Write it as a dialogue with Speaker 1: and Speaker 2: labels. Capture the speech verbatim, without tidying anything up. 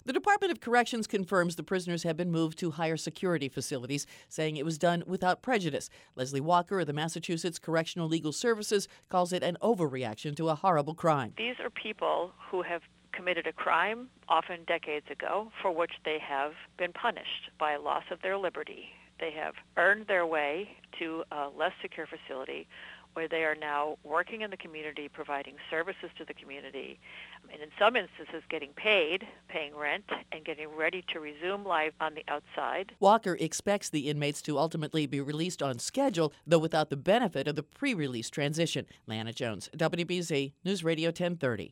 Speaker 1: The Department of Corrections confirms the prisoners have been moved to higher security facilities, saying it was done without prejudice. Leslie Walker of the Massachusetts Correctional Legal Services calls it an overreaction to a horrible crime.
Speaker 2: These are people who have committed a crime, often decades ago, for which they have been punished by loss of their liberty. They have earned their way to a less secure facility where they are now working in the community, providing services to the community, and in some instances getting paid, paying rent, and getting ready to resume life on the outside.
Speaker 1: Walker expects the inmates to ultimately be released on schedule, though without the benefit of the pre-release transition. Lana Jones, W B Z News Radio ten thirty.